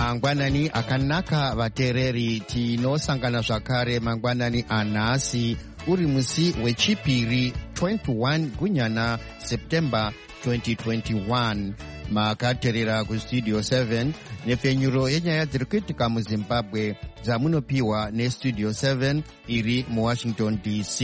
mangwanani akanaka vateereri, tinosangana zvakare mangwanani anhasi uri musi wechipiri 21 gunyana September 2021. makateerera kustudio 7 nepfenyuro yenyaya dziri kuitika muzimbabwe dzamunopiwa nestudio 7 iri muwashington DC.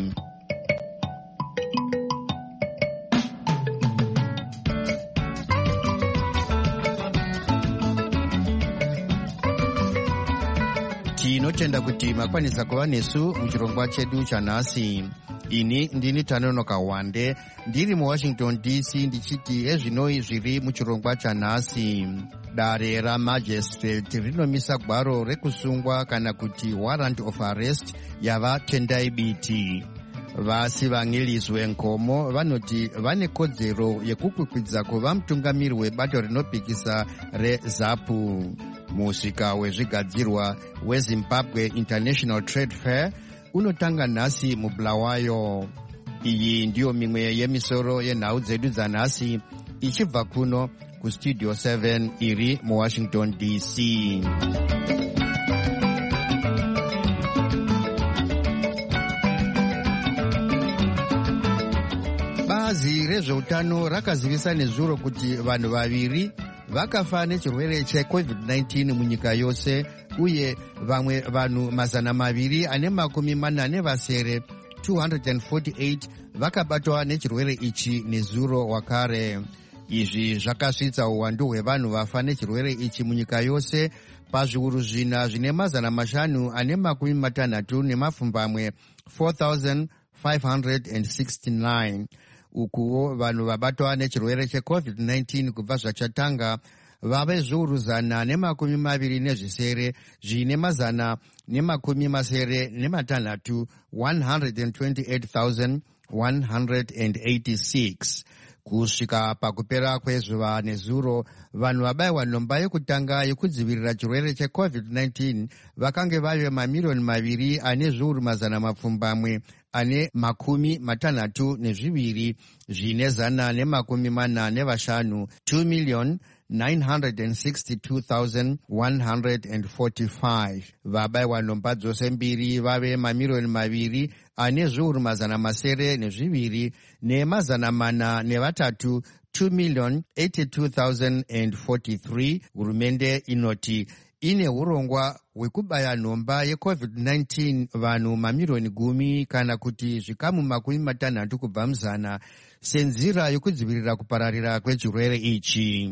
tinotenda kuti makwanisa kuva nesu muchirongwa chedu chanhasi. ini ndini Tanonoka Wande ndiri muwashington DC ndichiti ezvinoi zviri muchirongwa chanhasi. Dare ramajistrate rinomisa gwaro rekusungwa kana kuti warrant of arrest yava Tendai Biti. Vasi vang'ilizwe Nkomo vanoti vane kodzero yekukwikwidza kuva mutungamiri webato rinopikisa reZAPU. Musika wezvigadzirwa weZimbabwe International Trade Fair unotanga nhasi muBulawayo. Iyi ndiyo mimwe yemisoro yenhau dzedu dzanhasi ichibva kuno kustudio 7 iri muwashington DC. Bazi rezveutano rakazivisa nezuro kuti vanhu vaviri vakafa nechirwere cheCovid-19 munyika yose, uye vamwe vanhu 240 248 vakabatwa nechirwere ichi nezuro wakare. Izvi zvakasvitsa uwandu hwevanhu vafa nechirwere ichi munyika yose pazviuru zvina zvine 560 4,569. ukuwo vanhu vabatwa nechirwere cheCovid-19 kubva zvachatanga vave zviuru 127 zvine 128,186. kusvika pakupera kwezuva nezuro, vanhu vabayiwa nhomba yekutanga yekudzivirira chirwere cheCovid-19 vakange vave 2,242,000 zvine 145 2,962,145. vabayiwa nhomba dzose mbiri vave 2,2,702,403 2,082,043. hurumende inoti ine urongwa hwekubaya nhomba yeCovid-19 vanhu 10,000,000 kana kuti zvikamu 60 kubva muzana senzira yokudzivirira kupararira kwechirwere ichi.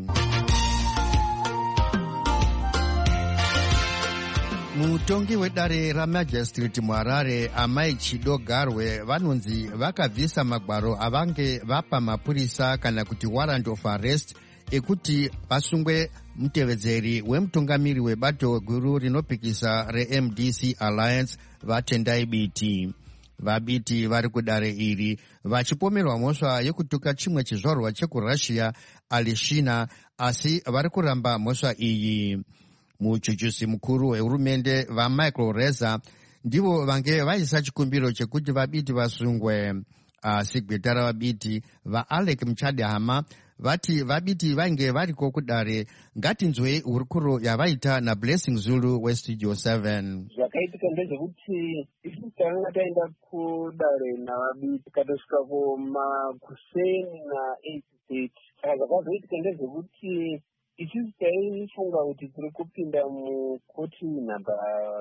mutongi wedare ramajistrate muHarare Amai Chido Garwe vanonzi vakabvisa magwaro avange vapa mapurisa kana kuti warrant of arrest ekuti vasungwe mutevedzeri wemutungamiri webato guru rinopikisa reMDC Alliance vaTendai Biti. vabiti vari kudare iri vachipomerwa mhosva yekutuka chimwe chizvarwa chekuRussia Alishina, asi vari kuramba mhosva iyi. muchuchusi mukuru wehurumende vaMichael Reza ndivo vange vaisa chikumbiro chekuti vabiti vasungwe, asi gweta ravabiti vaAlec Muchadhama vati vabiti vainge variko kudare. ngatinzwei hurukuro yavaita naBlessing Zulu westudio 7. zvakaitika ndezvekuti isusu takanga taenda kudare navabiti katosvika kumakuseni na8:30. saka zvakazoitika ndezvekuti isusu taifunga kuti tiri kupinda mukoti namba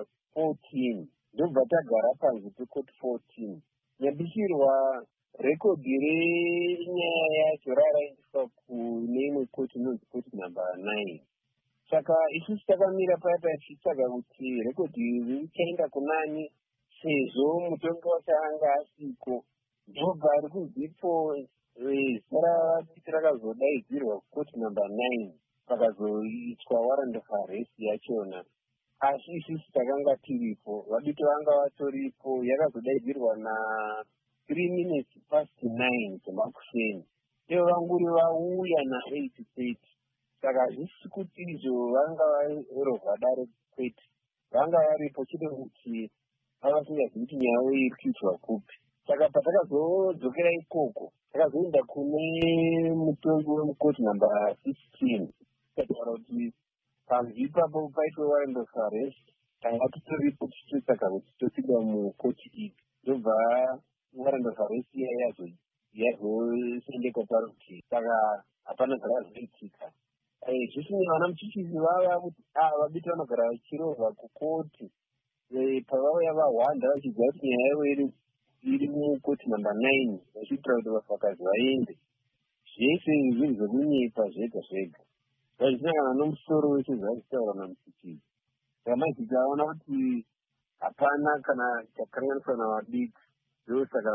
14 ndobva tagara panze pekoti 14. nyambisirwa rekodhi renyaya yacho raraendeswa kune imwe koti inonzi koti namba 9. saka isusu takamira paya tichitsvaga kuti rekodhi iri richaenda kunani sezvo mutongi wacho anga asiko. ndobva ari kunzipo zita ravabiti rakazodaidzirwa koti namba 9 pakazoitwa warrant of arrest yachona. asi isusu takanga tiripo, vabiti vanga vatoripo. yakazodaidzirwa na 3 minutes past 9 dzemakuseni. ivo vanguri vauya na8:30. saka hazvisi kuti izvo vanga varovha dare kwete, vanga varipo chete kuti vavasingazivi kuti nyaya iri kuitwa kupi. saka patakazodzokera ikoko takazoenda kune mutongi wemukoti namba 16 takataura kuti panzi ipapo paitwe warrant of arrest, tanga titoripo tichitsvaga kuti tosvika mukoti ipi, ndobva warrant of arrest iya yazosendekwa parutivi. Saka hapana zvakazoitika. Zvisinei vana muchichisi vava kuti vabiti vanogara vachirohwa kukoti pavauya vahwanda vachiziva kuti nyaya yavo iri mukoti namba 9 vachiitira kuti vafakazi vaende. Zvese zvinhu zvekunyepa zvega zvega zvazvinangana nomusoro wese zvazvitaura namuchichisi. Saka mazita aona kuti hapana kana chakanganiswa navabiti, ndosaka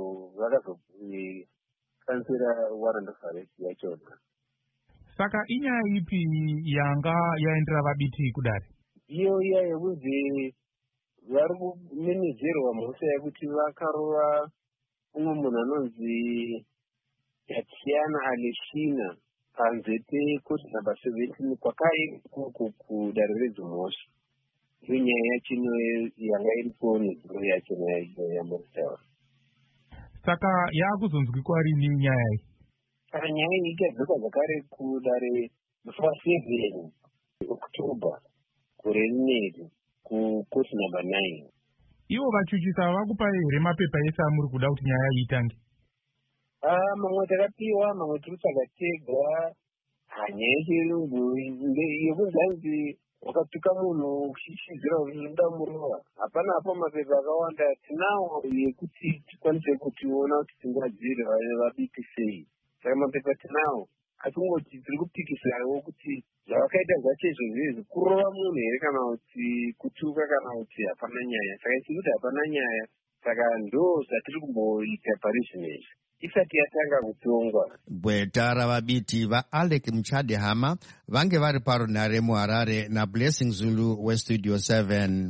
vakazokansera warrant of arrest yachona. Saka inyaya ipi yanga yaendera vabiti kudare? Iyo iya yekunzi vari kumenedzerwa mhosva yekuti vakarova umwe munhu anonzi Tatiana Aleshina panze pekoti namba 17 kwakairi ikoko kudare redzimhosva. Iyo nyaya yachino yanga iripo nezuro yachona yamuritaura. Saka yaakuzonzwikwa rini nyaya iyi? Kana nyaya iyi ikadzoka zvakare kudare musi wa7 Oktoba gore rineri kukoti namba 9. Ivo vachuchisa vakupai here mapepa ese amuri kuda kuti nyaya iyi itange? Mamwe takapiwa, mamwe tikutsvaga tega. Nyaya yechirungu yekunzi wakapika munhu uchishizira kuti unoda murova. Hapana hapo mapepa akawanda tinawo yekuti tikwanise kutiona kuti tingadzire vabiti sei. Saka mapepa tinawo, atungoti tiri kupikisirawo kuti zvavakaita zvacho izvozvo kurova munhu here kana kuti kutuka kana kuti hapana nyaya. Saka tiri kuti hapana nyaya, saka ndo zvatiri kumboita parizvinezvi isati yatanga kutongwa. Gweta ravabiti vaAlec Muchadehama vange vari parunhare muHarare naBlessing Zulu weStudio 7.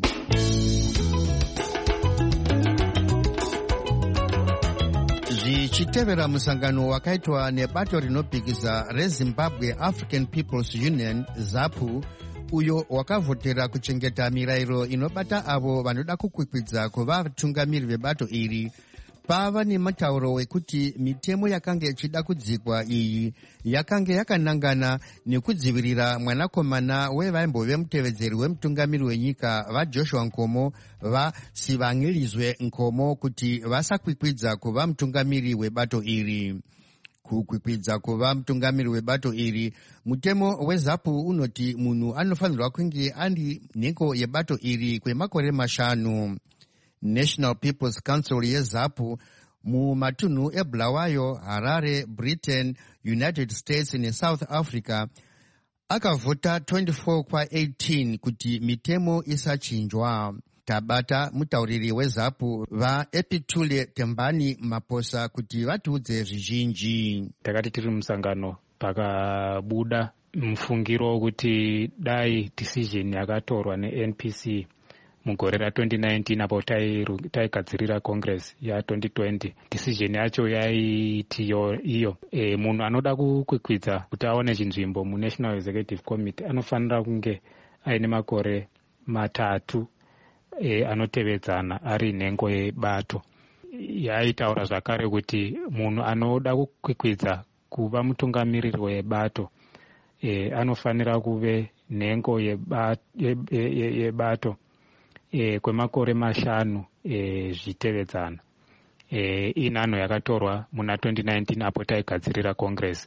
Zvichitevera musangano wakaitwa nebato rinopikisa reZimbabwe African People's Union ZAPU, uyo wakavhotera kuchengeta mirayiro inobata avo vanoda kukwikwidza kuva vatungamiri vebato iri, pava nematauro wekuti mitemo yakanga ichida kudzikwa iyi yakanga yakanangana nekudzivirira mwanakomana wevaimbove mutevedzeri wemutungamiri wenyika vaJoshua Nkomo vaSivangilizwe Nkomo kuti vasakwikwidza kuva mutungamiri webato iri. Kukwikwidza kuva mutungamiri webato iri, mutemo weZAPU unoti munhu anofanirwa kunge andi nhengo yebato iri kwemakore 5. National People's Council yeZAPU mumatunhu eBulawayo, Harare, Britain, United States neSouth Africa akavhota 24-18 kuti mitemo isachinjwa. Tabata mutauriri weZAPU vaEpitule Tembani Maposa kuti vatiudze zvizhinji. Takati tiri musangano pakabuda mufungiro kuti dai decision yakatorwa neNPC mugore ra2019 apo taigadzirira Congress ya2020. Decision yacho yaiti iyo munhu anoda kukwikwidza kuti aone chinzvimbo muNational Executive Committee anofanira kunge aine makore 3 anotevedzana ari nhengo yebato. Yaitaura zvakare kuti munhu anoda kukwikwidza kuva mutungamiriri webato anofanira kuve nhengo yebato kwemakore 5 zvitevedzana. Inhano yakatorwa muna 2019 apo taigadzirira Congress.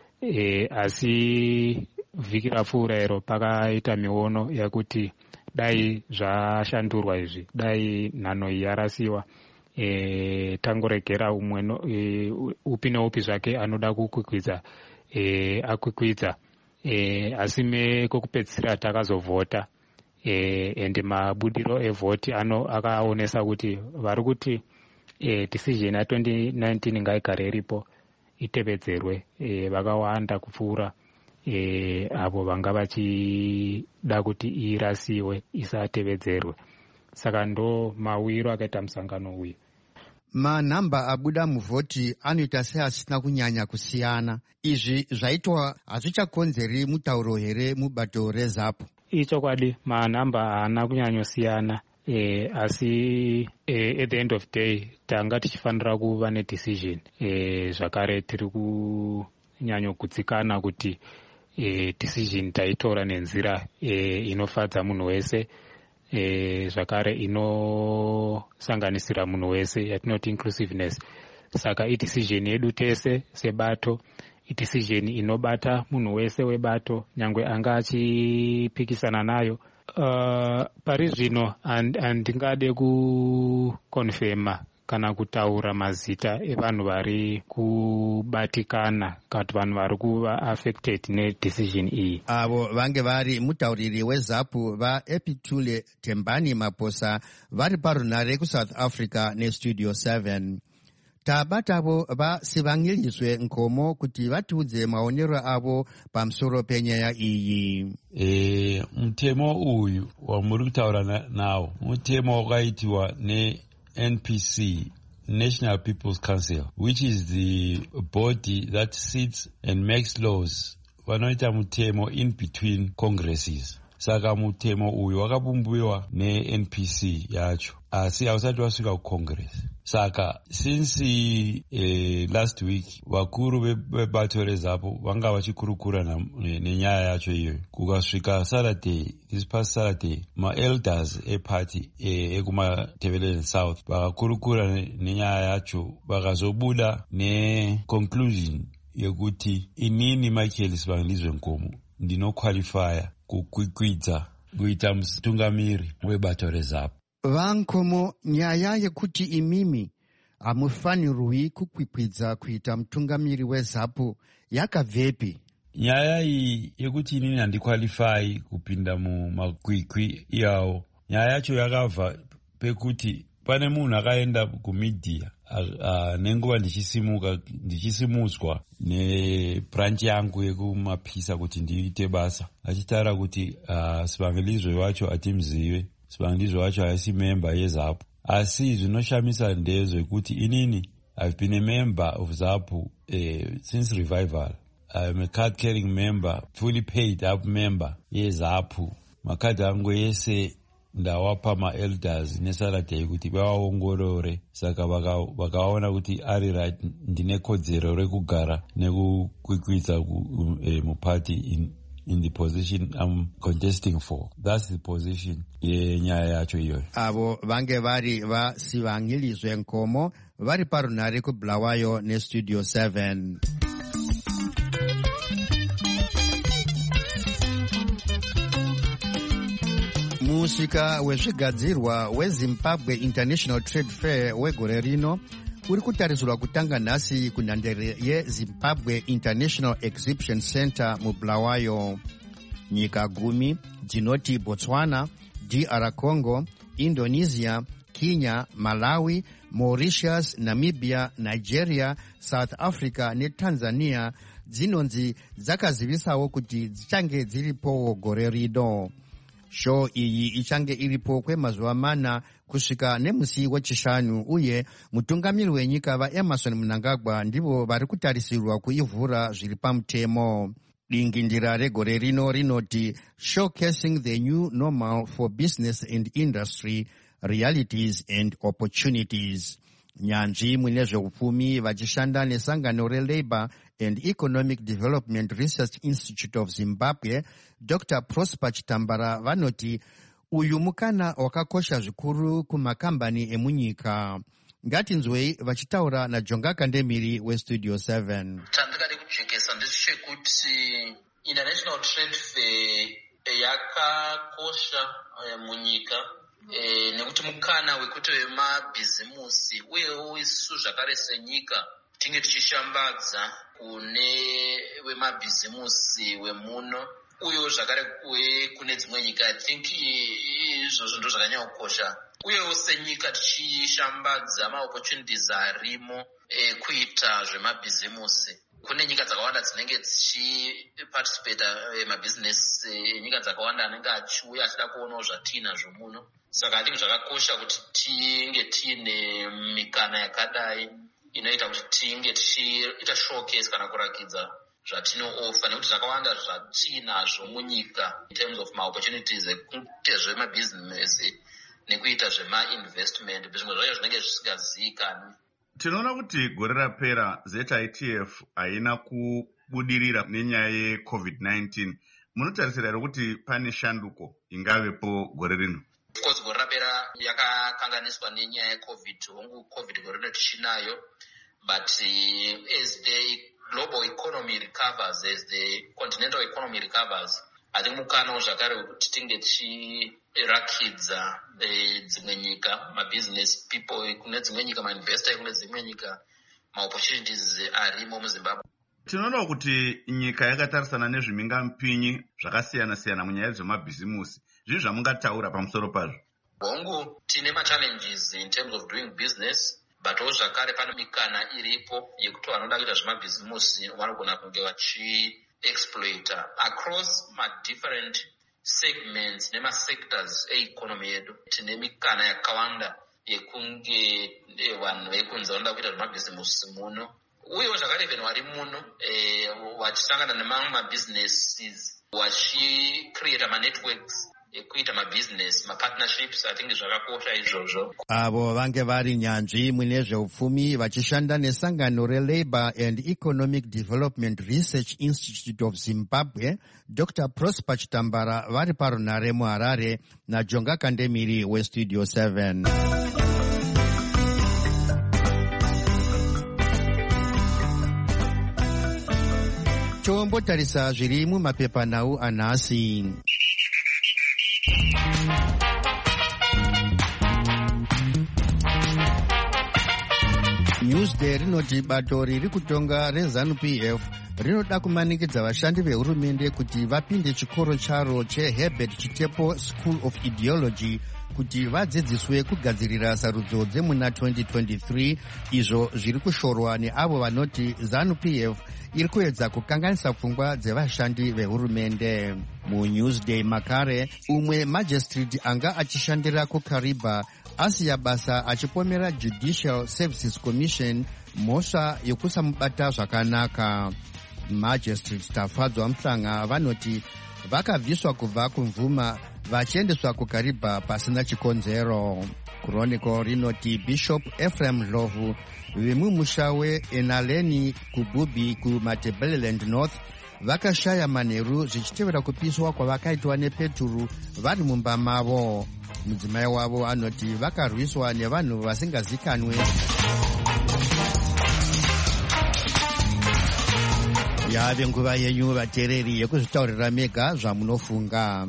Asi vhiki rapfuura iro pakaita miono yakuti dai zvashandurwa izvi, dai nhano iyi yarasiwa, tangoregera umwe upi neupi zvake anoda kukwikwidza akwikwidza. Asi mekokupedzisira takazovhota ende mabudiro evhoti akaonesa kuti vari kuti decision ya2019 ngaigare iripo itevedzerwe. Vakawanda kupfuura avo vanga vachida kuti irasiwe isatevedzerwe. Saka ndo mawiro akaita musangano uyu. Manhamba abuda muvhoti anoita seasina kunyanya kusiyana. Izvi zvaitwa hazvichakonzeri mutauro here mubato reZAPU? Ichokwadi, manhamba haana kunyanyosiyana. Asi at the end of the day tanga tichifanira kuva nedecision. Zvakare tiri kunyanyogutsikana kuti decision taitora nenzira inofadza munhu wese, zvakare inosanganisira munhu wese, yatinoti inclusiveness. Saka idecision yedu tese sebato, idecision inobata munhu wese webato, nyangwe anga achipikisana nayo. Pari zvino handingade kukonfema kana kutaura mazita evanhu vari kubatikana kana vanhu vari kuva affected nedecision iyi. Avo vange vari mutauriri weZAPU vaEpitule Tembani Maposa vari parunare kuSouth Africa neStudio 7. Tabatavo vasivangiliswe nkomo kuti vatiudze maonero avo pamusoro penyaya iyi. Mutemo uyu wamuri kutaura nawo mutemo wakaitiwa NPC, National People's Council, which is the body that sits and makes laws. Vanoita mutemo in between congresses. Saka mutemo uyu wakabumbiwa neNPC yacho, asi hausati wasvika kucongress. Saka since last week vakuru vebato reZAPU vanga vachikurukura nenyaya yacho iyoyo. Kukasvika Saturday, this past Saturday, ma-elders eparty ekumaTebeleni South vakakurukura nenyaya yacho, vakazobuda neconclusion yekuti inini Michael Sibangilizwe Nkomo ndinoqualifya kukwikwidza kuita mutungamiri webato reZAPU. Vankomo, nyaya yekuti imimi hamufanirwi kukwikwidza kuita mutungamiri weZAPU yakabvepi? Nyaya iyi yekuti inini handiqualify kupinda mumakwikwi iyawo, nyaya yacho yakabva pekuti pane munhu akaenda kumedia nenguva ndichisimudzwa nebranch yangu yekumapisa kuti ndiite basa, achitaura kuti Sibangilizwe wacho hatimzive, Sibangilizwe wacho haisi member yeZAPU. Asi zvinoshamisa ndezvekuti inini I've been a member of ZAPU since revival. I'm a card carrying member, fully paid up member yeZAPU. Makadhi angu yese ndawapa ma-elders neSaturday kuti vawaongorore. Saka vakaona kuti ari right, ndine kodzero rekugara nekukwikwidza muparty in the position I'm contesting for. That's the position yenyaya yacho iyoyo. Avo vange vari vaSibangilizwe Nkomo vari parunare kuBulawayo neStudio 7. Musika wezvigadzirwa weZimbabwe International Trade Fair wegore rino uri kutarisirwa kutanga nhasi kunhandare yeZimbabwe International Exhibition Center muBulawayo. Nyika 10 dzinoti Botswana, DR Congo, Indonesia, Kenya, Malawi, Mauritius, Namibia, Nigeria, South Africa neTanzania dzinonzi dzakazivisawo kuti dzichange dziripo gore rino. Show iyi ichange iripo kwemazuva 4 kusvika nemusi wechishanu, uye mutungamiri wenyika vaEmmerson Mnangagwa ndivo vari kutarisirwa kuivhura zviri pamutemo. Dingindira regore rino rinoti Showcasing the New Normal for Business and Industry, Realities and Opportunities. Nyanzvi mune zveupfumi vachishanda nesangano reLabour and Economic Development Research Institute of Zimbabwe, Dr. Prosper Chitambara vanoti uyu mukana wakakosha zvikuru kumakambani emunyika. Ngatinzwei vachitaura naJonga Kandemiri weStudio 7. Chandingade kujekesa ndechekuti International Trade Fair yakakosha munyika nekuti mukana wekuti vemabhizimusi uyewo isu zvakare senyika tinge tichishambadza kune vemabhizimusi wemuno uyewo zvakare kune dzimwe nyika. I think izvozvo ndo zvakanyanya kukosha, uyewo senyika tichishambadza maopportunities arimo kuita zvemabhizimusi. Kune nyika dzakawanda dzinenge dzichiparticipate mabhizinesi, nyika dzakawanda anenge achiuya achida kuonawo zvatinazvo muno. Saka ndingi zvakakosha kuti tinge tiine mikana yakadai inoita kuti tinge tichiita showcase kana kurakidza zvatinooffer, nekuti zvakawanda zvatinazvo munyika in terms of ma-opportunities ekuita zvemabhizinesi nekuita zvema-investment, zvimwe zvacho zvinenge zvisingazivikanwi. Tinoona kuti gore rapera ZITF haina kubudirira nenyaya yeCovid-19, munotarisira here kuti pane shanduko ingavepo gore rino? Of course, gore rapera yakakanganiswa nenyaya yeCovid. COVID gore rino tichinayo, but as the global economy recovers, as the continental economy recovers, I think mukana zvakare wekuti tinge tichirakidza dzimwe nyika, business people kune dzimwe nyika, investor kune dzimwe nyika, opportunities arimo muZimbabwe. Tinoona kuti nyika yakatarisana nezvimingampinyi zvakasiyana-siyana munyaya dzemabhizimusi. Zvii zvamungataura pamusoro pazvo? Hongu tine challenges in terms of doing business, but zvakare pane mikana iripo yekuti vanoda kuita zvemabhizimusi vanogona kunge vachiexploita across different segments nemasectors economy yedu. Tine mikana yakawanda yekunge vanhu vekunze vanoda kuita zvemabhizimusi muno, uyewo zvakare venhu vari muno vachisangana nemamwe mabusinesses vachicreata manetworks ekuita mabusiness, mapartnerships. I think zvakakosha izvozvo. Avo vange vari nyanzvi mune zveupfumi vachishanda nesangano reLabour and Economic Development Research Institute of Zimbabwe, Dr. Prosper Chitambara vari parunhare muHarare naJonga Kandemiri weStudio 7. Tombotarisa zviri mumapepanhau anhasi. Newsday rinoti bato riri kutonga reZANU-PF rinoda kumanikidza vashandi vehurumende kuti vapinde chikoro charo cheHerbert Chitepo School of Ideology kuti vadzidziswe kugadzirira sarudzo dzemuna 2023, izvo zviri kushorwa neavo vanoti ZANU-PF iri kuedza kukanganisa pfungwa dzevashandi vehurumende. MuNewsday makare, umwe magistrate anga achishandira kuKariba asiya basa achipomera Judicial Services Commission mhosva yokusamubata zvakanaka. Magistrate Tafadzwa Mhlanga vanoti vakabviswa kubva kumvuma vachiendeswa kuKariba pasina chikonzero. Chronicle rinoti Bishop Ephraim Ndlovu vemumusha weEnaleni kuBubi kuMatabeleland North vakashaya manheru zvichitevera kupiswa kwavakaitwa nePeturu vari mumba mavo. Mudzimai wavo anoti vakarwiswa nevanhu vasingazikanwe. Yave nguva yenyu vateereri yekuzvitaurira mega zvamunofunga.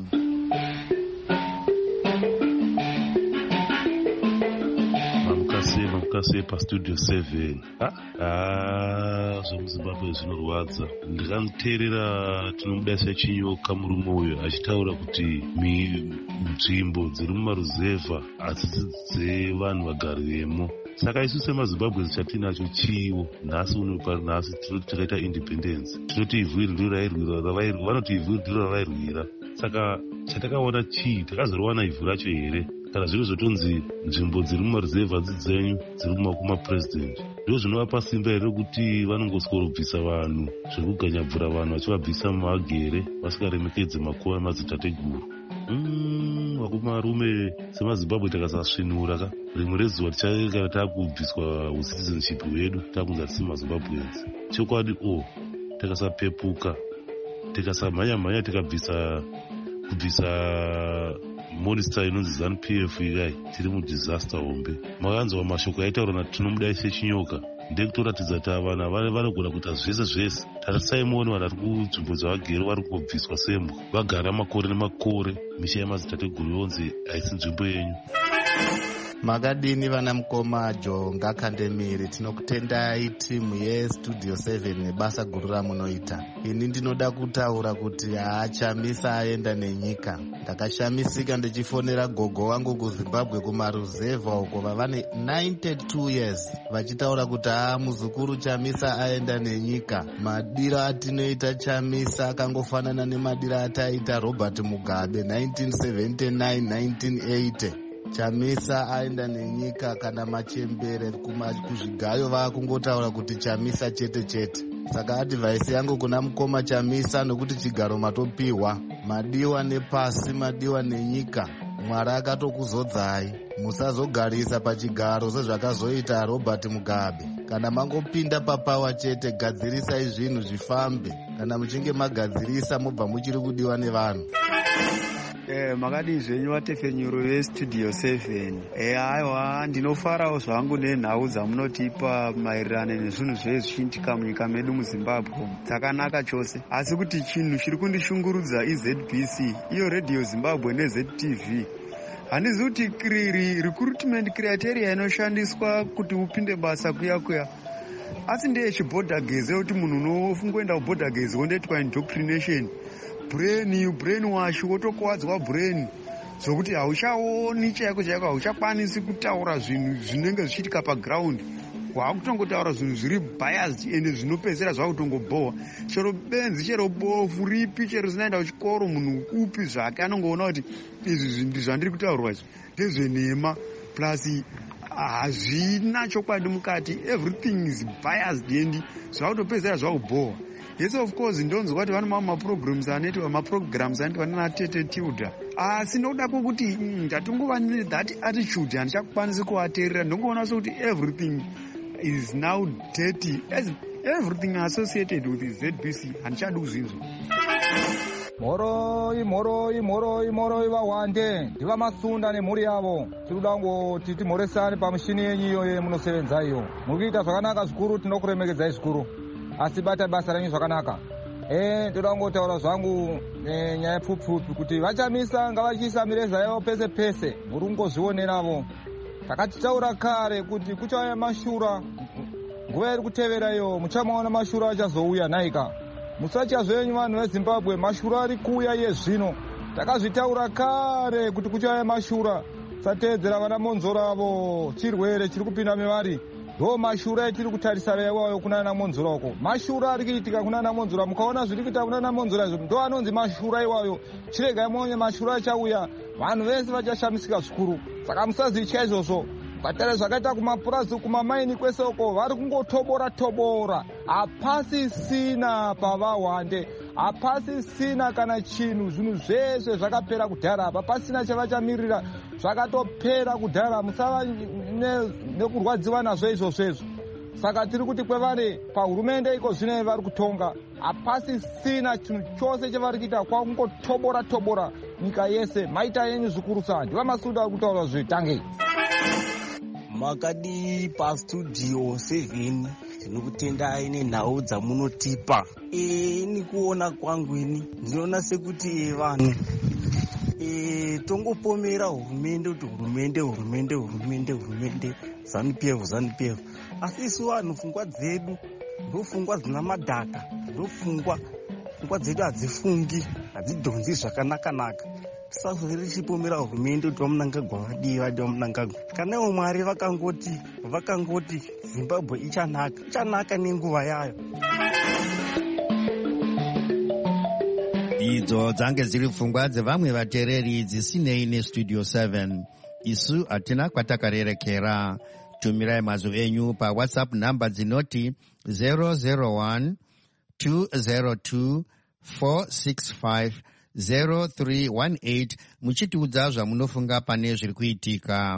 Mamukase paStudio 7. ZvemuZimbabwe zvinorwadza. Ndakamuteerera tinomudaisa chinyoka murume uyo achitaura kuti nzvimbo dziri mumaruzevha hadzisi dzevanhu vagariremo. Saka isu semaZimbabwe chatinacho chiwo nhasi uno nhasi tinoti takaita independence. Tinoti ivhu iri ndiro rairwira, vanoti ivhu iri ndiro ravairwira. Saka chatakaona chii, takazoriwana ivhu racho here? Kana zviro zvotonzi nzvimbo dziri mumaruzevha dzenyu dziri kumapresident, ndizvo zvinovapa simba here kuti vanongoskorobvisa vanhu zvekuganyabvura vanhu vachivabvisa mumagere vasikaremekedze makore amadzitateguru. Varume semaZimbabwe takasasvinura rimwe rezuva tichakana taakubviswa citizenship hwedu taakunzi tisi maZimbabweans. Chokwadi takasapepuka tikasamhanya tikabvisa monster inonzi ZANU-PF ikai tiri mudisaster hombe. Makanzwa mashoko aitaura na tinomudaisa chinyoka ndekutoratidza kuti avana vanogona kuita zvese. Tarisai muone vanhu vari kunzvimbo dzavagere vari kungobviswa sembwa, vagara makore nemakore. Misha yamadzitateguru yonzi haisi nzvimbo yenyu. Makadini vana mukoma Jonga Kandemiri, tinokutendai timu yeStudio 7 nebasa guru ramunoita. Ini ndinoda kutaura kuti Chamisa aenda nenyika. Ndakashamisika ndichifonera gogo wangu kuZimbabwe kumaruzevha uko vavane 92 years vachitaura kuti muzukuru Chamisa aenda nenyika. Madira atinoita Chamisa akangofanana nemadira ataita Robert Mugabe 1979-1980. Chamisa aenda nenyika kana machembere kuzvigayo vakungotaura kuti Chamisa chete. Saka advice yangu kuna mukoma Chamisa nokuti chigaro matopiwa, madiwa nepasi, madiwa nenyika. Mwari akatokuzodzai, musazogarisa pachigaro sezvakazoita Robert Mugabe. kana mangopinda papower chete, gadzirisai zvinhu zvifambe. Kana muchinge magadzirisa mobva muchiri kudiwa nevanhu. Makadii zvenyu vatefenyuro vestudio 7? Aiwa, ndinofarawo zvangu nenhau dzamunotipa maererano nezvinhu zvezvichiitika munyika medu muZimbabwe. Dzakanaka chose, asi kuti chinhu chiri kundishungurudza iZBC, iyo Radio Zimbabwe neZTV. Handizi kuti recruitment criteria inoshandiswa kuti upinde basa kuya asi ndeye chibhodhagezi yekuti munhu unofungoenda kubhodhagezi wondoitwa indoctrination, brain wash, wotokuvadzwa brain zvokuti hauchaoni chaiko hauchakwanisi kutaura zvinhu zvinenge zvichiitika paground. Wakutongotaura zvinhu zviri biased ende zvinopedzera zvakutongobhowa. Chero benzi, chero bofu ripi, chero zinaenda kuchikoro, munhu upi zvake anongoona kuti izvi zvandiri kutaurwa izvi ndezvenhema plus hazvina chokwadi mukati. Everything is biased and zvakutopedzera zvakubhowa. Yes, of course, ndonzwa kuti vane mamwe maprograms anoitwa nana Tete Tilda. Asi ndoda kuti ndatongova that attitude handichakwanisi kuvateerera. Ndongoona sokuti everything is now dirty. Everything associated with ZBC handichadi kuzvinzwa. Moroi vawande ndiva masunda nemhuri yavo. Tinoda ngoti timhoresane pamushini yenyu iyo yemunosevenza iyo. Mukuita zvakanaka zvikuru, tinokuremekedzai zvikuru. Asi bata basa renyu zvakanaka. Ndoda ngotaura zvangu nyaya pfupfupi kuti vachamisa ngavachiisa mireza yavo pese pese. Muri kungozvioneravo. Takatitaura kare kuti kuchauya mashura. Nguva iri kutevera iyo muchamaona mashura achazouya naika. Musachazoenyu vanhu veZimbabwe, mashura ari kuuya yezvino. Takazvitaura kare kuti kuchauya mashura. Sateedzera vana monzoravo, chirwere chiri kupinda mevari. Ndo mashura etiri kutarisara iwayo kunana monzora uko. Mashura ari kuitika kunana monzora, mukaona zviri kuita kunana monzora izvo ndo anonzi mashura iwayo. Chirega monye mashura achauya, vanhu vese vachashamisika zvikuru. Saka musazicha izvozvo. Patara zvakaita kumapurazi kumamaini kwese uko vari kungotobora. Hapasi sina pavawande. Hapasi sina kana chinhu, zvinhu zvese zvakapera kudhara. Hapasina chavachamirira, zvakatopera kudhara. Musava nekurwadziwa nazvo izvozvo. Saka tiri kuti kwevare pahurumende iko zvino vari kutonga, hapasi sina chinhu chose chavari kuita kwakungotobora nyika yese. Maita yenyu zvikuru sana. Ndiva Masunda ari kutaura zvitange. Makadi pastudio 7 tinokutendai nenhau dzamunotipa. Nikuona kwangu ini ndinoona sekuti vanhu tongopomera hurumende kuti hurumende ZANU-PF. Asi isu vanhu pfungwa dzedu ndopfungwa dzina madhaka, ndopfungwa dzedu hadzifungi, hadzidhonzi zvakanaka. Tisazori tichipomera hurumende kuti vamunangagwa vamunangagwa. Kana ivo Mwari vakangoti Zimbabwe ichanaka nenguva yayo. Idzo dzange dziri pfungwa dzevamwe vateereri dzisinei nestudio 7. Isu hatina kwatakarerekera. Tumirai mazwi enyu paWhatsApp namba dzinoti 001 202 465 0318 muchitiudza zvamunofunga pane zviri kuitika.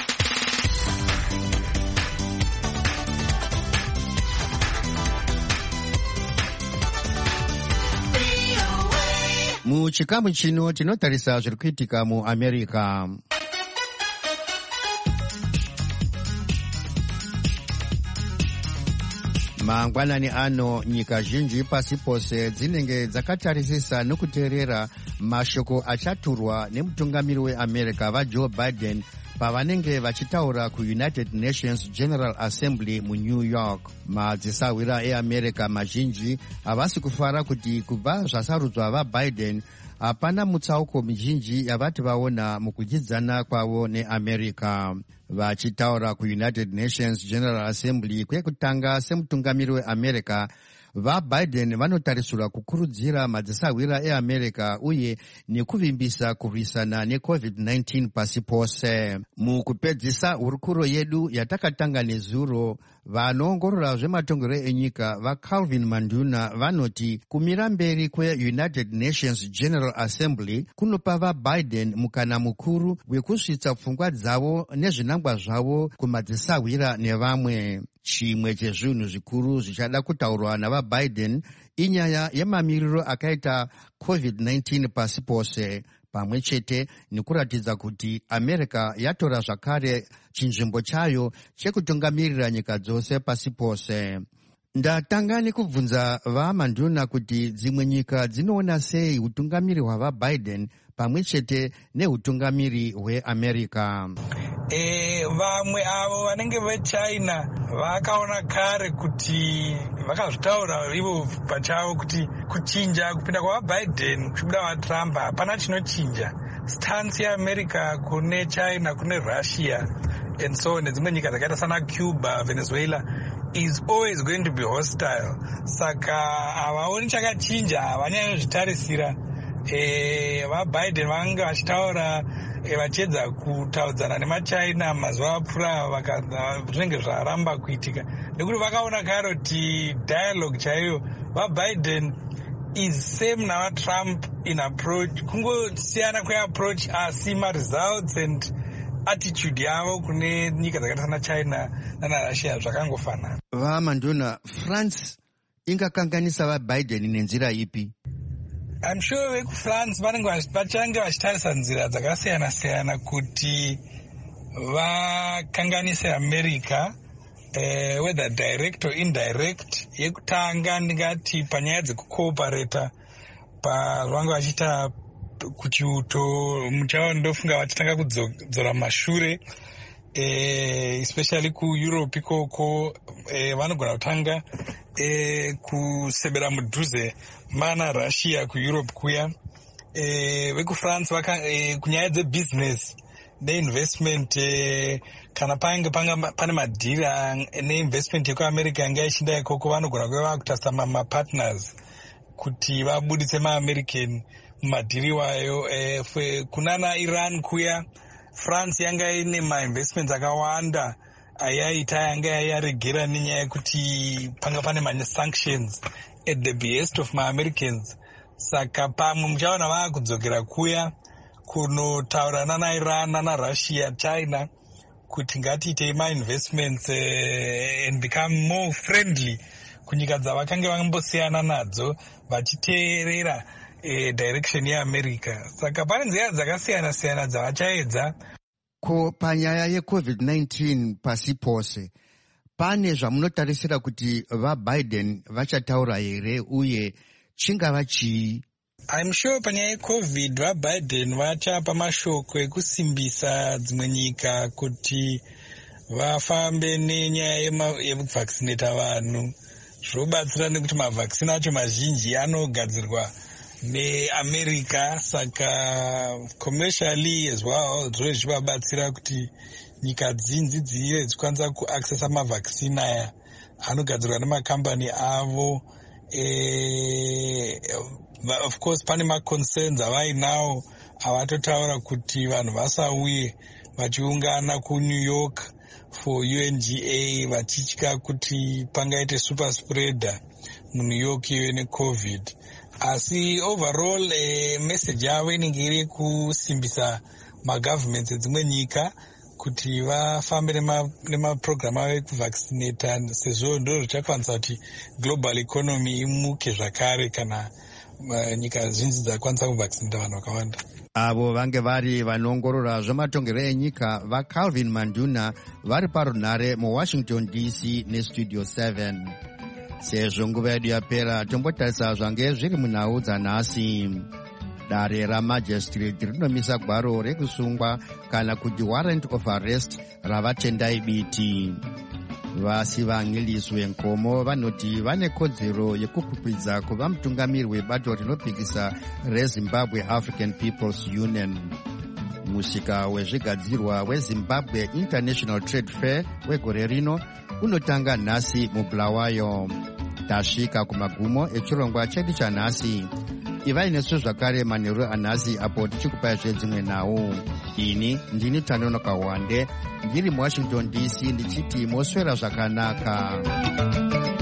Muchikamu chino tinotarisa zviri kuitika muAmerica. Mangwanani ano nyika zhinji pasi pose dzinenge dzakatarisisa nokuteerera mashoko achaturwa nemutungamiri weAmerica vaJoe Biden pavanenge vachitaura kuUnited Nations General Assembly muNew York. Madzisawira eAmerica mazhinji havasi kufara kuti kubva zvasarudzwa vaBiden hapana mutsauko mizhinji yavati vaona mukudyidzana kwavo neAmerica. Vachitaura kuUnited Nations General Assembly kwekutanga semutungamiri weAmerica, vaBiden vanotarisirwa kukurudzira madzisawira eAmerica uye nekuvimbisa kurwisana neCovid-19 pasi pose. Mukupedzisa hurukuro yedu yatakatanga nezuro, vanoongorora zvematongero enyika vaCalvin Manduna vanoti kumira mberi kweUnited Nations General Assembly kunopa vaBiden mukana mukuru wekusvitsa pfungwa dzavo nezvinangwa zvavo kumadzisahwira nevamwe. Chimwe chezvinhu zvikuru zvichada kutaurwa navaBiden inyaya yemamiriro akaita COVID-19 pasi pose, pamwe chete nekuratidza kuti America yatora zvakare chinzvimbo chayo chekutungamirira nyika dzose pasi pose. Ndatanga nekubvunza vaManduna kuti dzimwe nyika dzinoona sei utungamiri hwavaBiden pamwe chete neutungamiri hweAmerica. Vamwe avo vanenge veChina vakaona kare kuti vakazvitaura ivo pachavo kuti kuchinja kupinda kwavaBiden kuchibuda vaTrump hapana chinochinja. Stance yeAmerica kune China, kune Russia and so on, nedzimwe nyika dzakaita sana Cuba, Venezuela is always going to be hostile. Saka havaoni chakachinja, havanyanyozvitarisira. VaBiden vanga vachitaura vachiedza kutaudzana nemachina mazuva apfuura zvinenge zvaramba kuitika nekuti vakaona kare kuti dialogue chaiyo vaBiden is same navaTrump in approach, kungosiyana kweapproach asi maresults and attitude yavo kune nyika dzakaita sana China nanaRussia zvakangofanana. VaManduna, France ingakanganisa vaBiden nenzira ipi? I'm sure vekuFrance vachange vachitarisa nzira dzakasiyana-siyana kuti vakanganise America, whether direct or indirect. Yekutanga ndingati panyaya dzekukooparata pavanga vachiita kuchiuto muchavo ndofunga vachitanga kudzora mashure, especially kuEurope ikoko vanogona kutanga kusebera mudhuze mana Russia kuEurope kuya. VekuFrance kunyaya dzebusiness neinvestment, kana pane madhira neinvestment yekuAmerica yanga ichinda ikoko vanogona kuva vakutarisa mapartners kuti vabuditse maAmerican mumadhiri wayo. Kunana Iran kuya France yanga ine mainvestments akawanda ayaita yanga yaregera nenyaya yekuti panga pane sanctions at the behest of maAmericans. Saka pamwe muchaona vakudzokera kuya kunotaura nana Iran nana Russia, China kuti ngatiitei mainvestments and become more friendly kunyika dzavakanga vambosiyana nadzo vachiteerera direction yeAmerica. Saka pane nzira dzakasiyana-siyana dzavachaedza. Ko panyaya yeCovid-19 pasi pose pane zvamunotarisira kuti vaBiden vachataura here uye chingava chii? I'm sure panyaya yeCovid vaBiden vachapa mashoko ekusimbisa dzimwe nyika kuti vafambe nenyaya yekuvaccinata vanhu. Zvobatsira nekuti mavhaccine acho mazhinji anogadzirwa neAmerica, saka commercially as well zvove zvichivabatsira kuti nyika dzinji dzive dzichikwanisa kuaccessa mavhaccine aya anogadzirwa nemakambani avo. Of course pane maconcerns avainawo avatotaura kuti vanhu vasauye vachiungana kuNew York for UNGA vachitya kuti pangaite super spreader muNew York ive neCovid. Asi overall message yavo inenge iri kusimbisa magovernments edzimwe nyika kuti vafambe nemaprogram avo ekuvaccinata, sezvo ndo zvichakwanisa kuti global economy imuke zvakare kana nyika zhinji dzakwanisa kuvaccinata vanhu vakawanda. Avo vange vari vanoongorora zvematongero enyika vaCalvin Manduna vari parunhare muWashington DC neStudio 7. Sezvo nguva yedu yapera, tombotarisa zvange zviri munhau dzanhasi. Dare ramajistrate rinomisa gwaro rekusungwa kana kuti warrant of arrest ravatendai biti. Vasivang'iliswe Nkomo vanoti vane kodzero yekukwikwiza kuva mutungamiri webato rinopikisa reZimbabwe African People's Union. Musika wezvigadzirwa weZimbabwe International Trade Fair wegore rino unotanga nhasi muBulawayo. Tasvika kumagumo echirongwa chedu chanhasi. Ivai nesu zvakare manheru anhasi apo tichikupai zvedzimwe nhau. ini ndini Tanono Kawande ndiri muWashington DC ndichiti moswera zvakanaka.